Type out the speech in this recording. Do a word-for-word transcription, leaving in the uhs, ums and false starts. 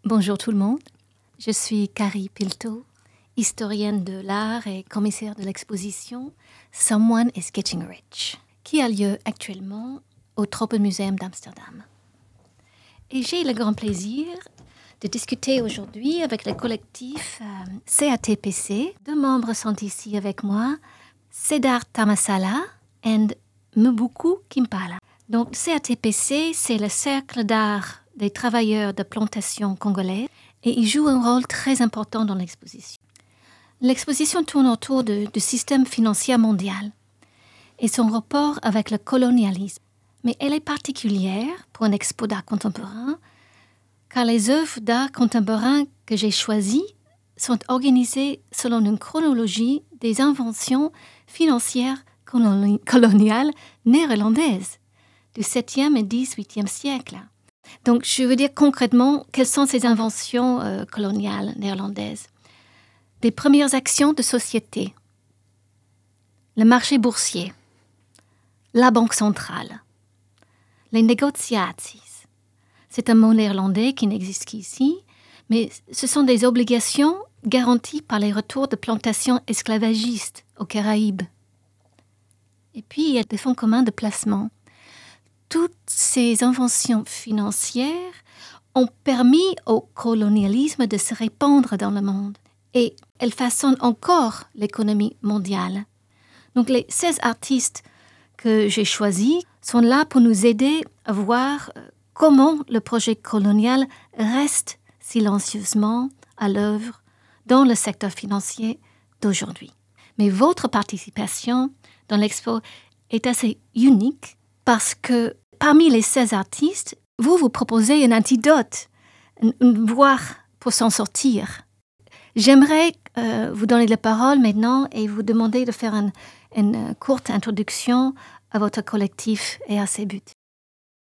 Bonjour tout le monde, je suis Carrie Pilto, historienne de l'art et commissaire de l'exposition Someone is Getting Rich, qui a lieu actuellement au Tropenmuseum d'Amsterdam. Et j'ai le grand plaisir de discuter aujourd'hui avec le collectif euh, C A T P C. Deux membres sont ici avec moi, Cedar Tamasala et Mbuku Kimpala. Donc C A T P C, c'est le cercle d'art des travailleurs de plantation congolais et il joue un rôle très important dans l'exposition. L'exposition tourne autour de, du système financier mondial et son rapport avec le colonialisme. Mais elle est particulière pour une expo d'art contemporain car les œuvres d'art contemporain que j'ai choisies sont organisées selon une chronologie des inventions financières coloni- coloniales néerlandaises du septième et dix-huitième siècle. Donc, je veux dire concrètement, quelles sont ces inventions euh, coloniales néerlandaises? Des premières actions de société, le marché boursier, la banque centrale, les negotiaties. C'est un mot néerlandais qui n'existe qu'ici, mais ce sont des obligations garanties par les retours de plantations esclavagistes aux Caraïbes. Et puis, il y a des fonds communs de placement. Toutes ces inventions financières ont permis au colonialisme de se répandre dans le monde et elles façonnent encore l'économie mondiale. Donc les seize artistes que j'ai choisis sont là pour nous aider à voir comment le projet colonial reste silencieusement à l'œuvre dans le secteur financier d'aujourd'hui. Mais votre participation dans l'expo est assez unique parce que parmi les seize artistes, vous vous proposez un antidote, une, une voie pour s'en sortir. J'aimerais euh, vous donner la parole maintenant et vous demander de faire un, une courte introduction à votre collectif et à ses buts.